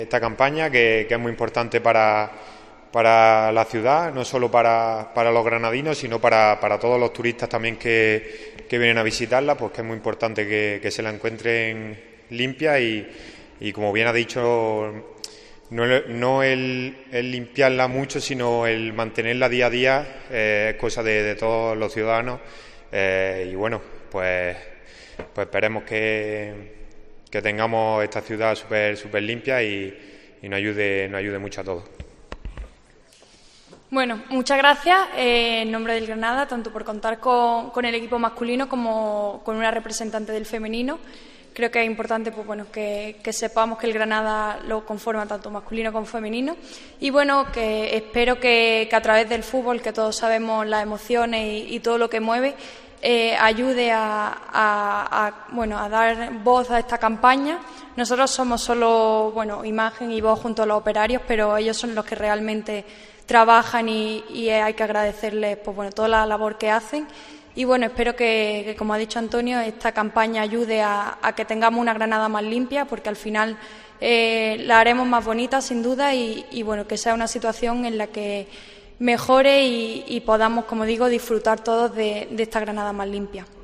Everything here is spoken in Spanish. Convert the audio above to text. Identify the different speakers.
Speaker 1: esta campaña que es muy importante para la ciudad, no solo para los granadinos, sino para todos los turistas también que vienen a visitarla, pues que es muy importante que se la encuentren limpia y como bien ha dicho, no el limpiarla mucho, sino el mantenerla día a día, es cosa de todos los ciudadanos, y bueno, pues esperemos que tengamos esta ciudad súper limpia y nos ayude mucho a todos.
Speaker 2: Bueno, muchas gracias en nombre del Granada, tanto por contar con el equipo masculino como con una representante del femenino. Creo que es importante que sepamos que el Granada lo conforma tanto masculino como femenino. Y bueno, que espero que a través del fútbol, que todos sabemos las emociones y todo lo que mueve, ayude a dar voz a esta campaña. Nosotros somos solo imagen y voz junto a los operarios, pero ellos son los que realmente trabajan y hay que agradecerles toda la labor que hacen. Y bueno, espero que, como ha dicho Antonio, esta campaña ayude a que tengamos una Granada más limpia, porque al final la haremos más bonita, sin duda, y que sea una situación en la que mejore y podamos, como digo, disfrutar todos de esta Granada más limpia.